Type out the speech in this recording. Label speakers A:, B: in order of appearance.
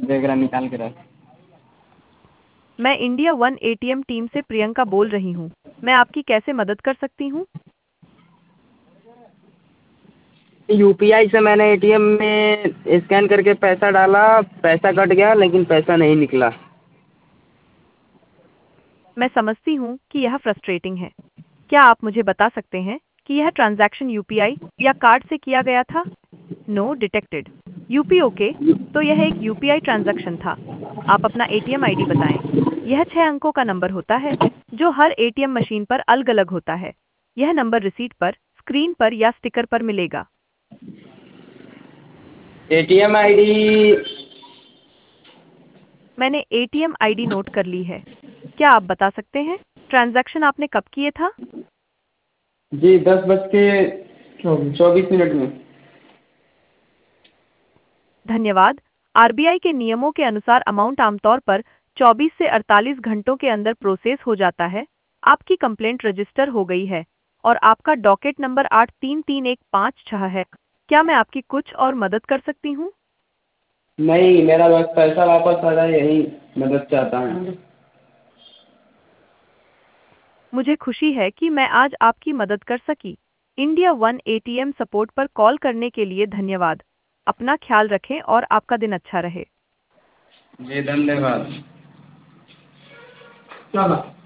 A: वगैरह निकाल के रख।
B: मैं इंडिया वन एटीएम टीम से प्रियंका बोल रही हूँ। मैं आपकी कैसे मदद कर सकती हूँ?
A: यूपीआई से मैंने एटीएम में स्कैन करके पैसा डाला, पैसा कट गया लेकिन पैसा नहीं निकला।
B: मैं समझती हूँ कि यह फ्रस्ट्रेटिंग है। क्या आप मुझे बता सकते हैं कि यह ट्रांजैक्शन यूपीआई या कार्ड से किया गया था? No detected. UP okay. तो यह एक यूपीआई ट्रांजैक्शन था। आप अपना एटीएम आईडी बताएं। यह 6 अंकों का नंबर होता है जो हर एटीएम मशीन पर अलग अलग होता है। यह नंबर रिसीट पर, स्क्रीन पर या स्टिकर पर मिलेगा।
A: एटीएम आईडी
B: मैंने एटीएम आईडी नोट कर ली है। क्या आप बता सकते हैं ट्रांजैक्शन आपने कब किए था?
A: जी 10:24 में।
B: धन्यवाद। आरबीआई के नियमों के अनुसार अमाउंट आमतौर पर 24 से 48 घंटों के अंदर प्रोसेस हो जाता है। आपकी कंप्लेंट रजिस्टर हो गई है और आपका डॉकेट नंबर 833156 है। क्या मैं आपकी कुछ और मदद कर सकती हूँ?
A: नहीं, मेरा बस पैसा वापस आ जाए यही मदद चाहता हूँ।
B: मुझे खुशी है कि मैं आज आपकी मदद कर सकी। इंडिया वन एटीएम सपोर्ट पर कॉल करने के लिए धन्यवाद। अपना ख्याल रखें और आपका दिन अच्छा रहे।
A: जी धन्यवाद। चलो।